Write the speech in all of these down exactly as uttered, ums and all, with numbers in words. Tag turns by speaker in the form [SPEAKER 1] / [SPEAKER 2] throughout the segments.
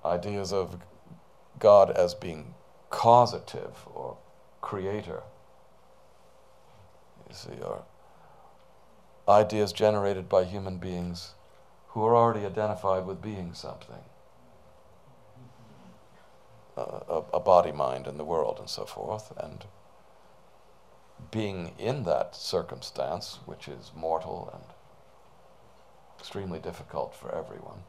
[SPEAKER 1] ideas of God as being causative or creator, you see, are ideas generated by human beings who are already identified with being something, uh, a, a body, mind, and the world, and so forth, and being in that circumstance, which is mortal and extremely difficult for everyone,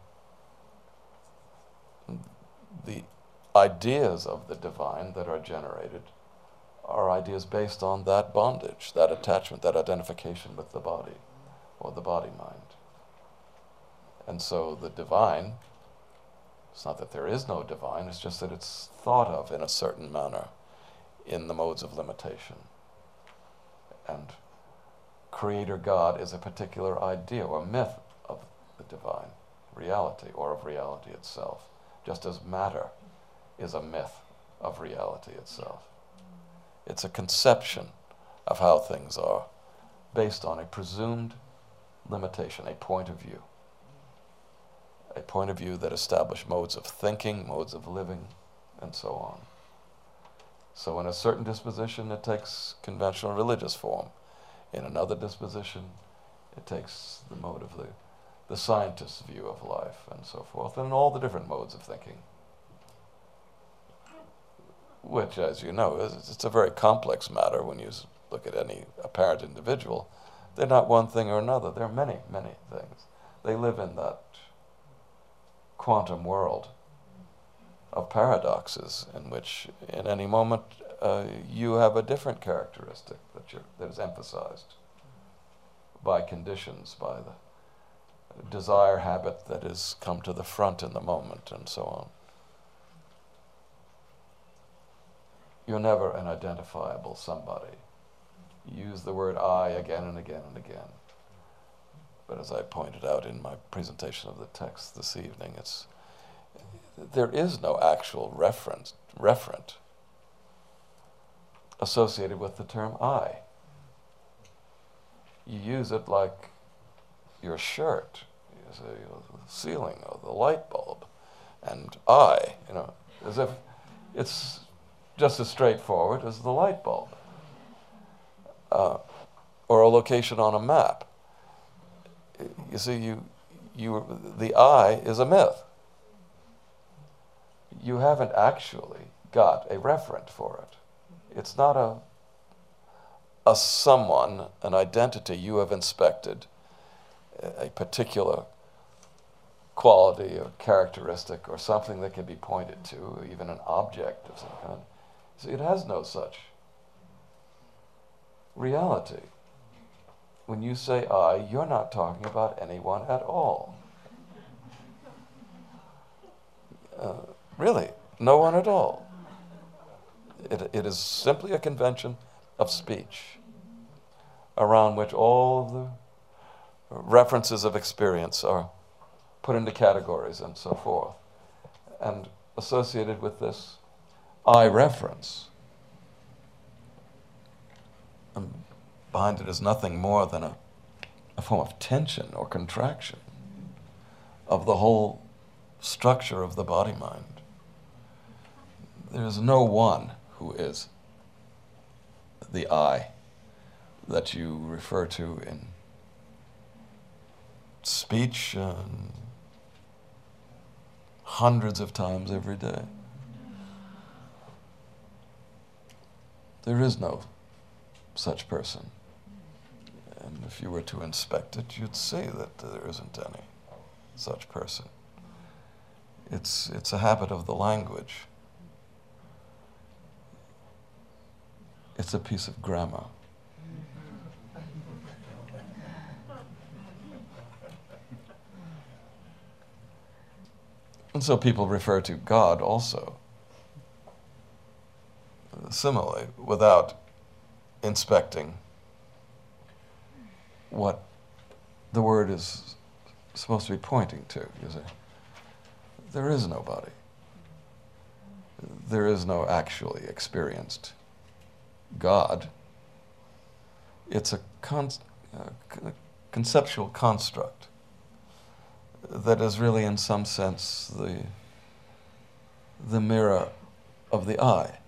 [SPEAKER 1] the ideas of the divine that are generated are ideas based on that bondage, that attachment, that identification with the body, or the body-mind. And so the divine, it's not that there is no divine, it's just that it's thought of in a certain manner in the modes of limitation. And Creator God is a particular idea or myth of the divine reality, or of reality itself, just as matter is a myth of reality itself. It's a conception of how things are based on a presumed limitation, a point of view. A point of view that established modes of thinking, modes of living, and so on. So in a certain disposition, it takes conventional religious form. In another disposition, it takes the mode of the, the scientist's view of life, and so forth, and all the different modes of thinking. Which, as you know, is it's a very complex matter when you look at any apparent individual. They're not one thing or another. They're many, many things. They live in that quantum world of paradoxes in which, in any moment, uh, you have a different characteristic that, you're, that is emphasized by conditions, by the desire habit that has come to the front in the moment, and so on. You're never an identifiable somebody. You use the word I again and again and again. But as I pointed out in my presentation of the text this evening, it's there is no actual reference, referent associated with the term I. You use it like your shirt, you say, you know, the ceiling or the light bulb, and I, you know, as if it's just as straightforward as the light bulb, uh, or a location on a map. You see, you, you, the I is a myth. You haven't actually got a referent for it. It's not a, a someone, an identity you have inspected, a particular quality or characteristic or something that can be pointed to, even an object of some kind. See, it has no such reality. When you say I, you're not talking about anyone at all. Uh, really, no one at all. It, it is simply a convention of speech around which all of the references of experience are put into categories and so forth. And associated with this I reference, and behind it is nothing more than a, a form of tension or contraction of the whole structure of the body-mind. There is no one who is the I that you refer to in speech um, hundreds of times every day. There is no such person. And if you were to inspect it, you'd see that there isn't any such person. It's, it's a habit of the language. It's a piece of grammar. And so people refer to God also, similarly, without inspecting what the word is supposed to be pointing to, you see. There is nobody. There is no actually experienced God. It's a con- uh, conceptual construct that is really, in some sense, the the mirror of the eye.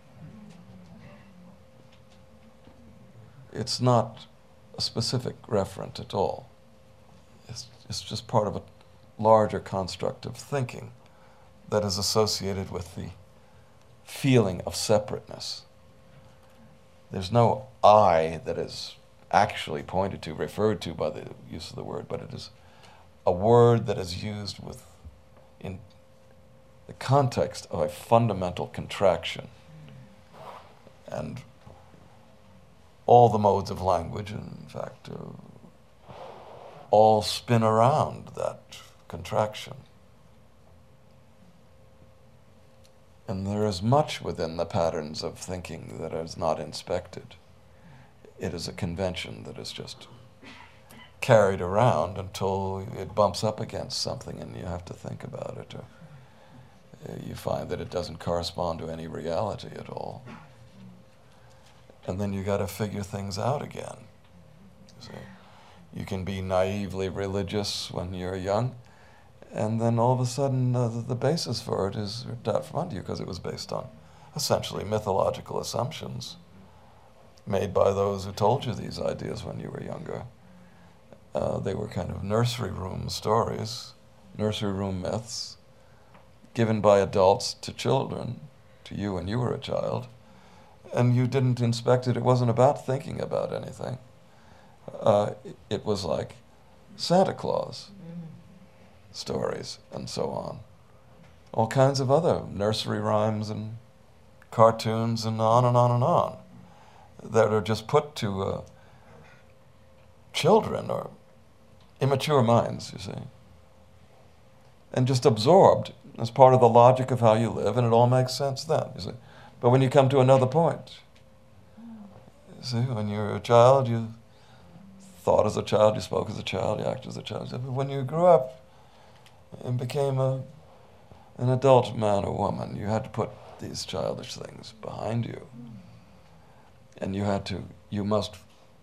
[SPEAKER 1] It's not a specific referent at all. It's, it's just part of a larger construct of thinking that is associated with the feeling of separateness. There's no I that is actually pointed to, referred to by the use of the word, but it is a word that is used with in the context of a fundamental contraction. And all the modes of language, in fact, uh, all spin around that contraction. And there is much within the patterns of thinking that is not inspected. It is a convention that is just carried around until it bumps up against something and you have to think about it, or you find that it doesn't correspond to any reality at all. And then you got to figure things out again. So you can be naively religious when you're young, and then all of a sudden uh, the, the basis for it is ripped out from under you because it was based on essentially mythological assumptions made by those who told you these ideas when you were younger. Uh, they were kind of nursery room stories, nursery room myths, given by adults to children, to you when you were a child, and you didn't inspect it. It wasn't about thinking about anything. Uh, it, it was like Santa Claus stories and so on. All kinds of other nursery rhymes and cartoons and on and on and on that are just put to uh, children or immature minds, you see, and just absorbed as part of the logic of how you live, and it all makes sense then, you see. But when you come to another point, you see, when you're a child, you thought as a child, you spoke as a child, you acted as a child. But when you grew up and became a, an adult man or woman, you had to put these childish things behind you. And you had to, you must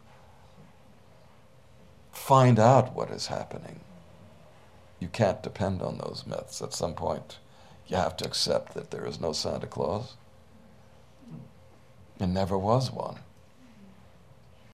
[SPEAKER 1] find out what is happening. You can't depend on those myths. At some point, you have to accept that there is no Santa Claus. There never was one.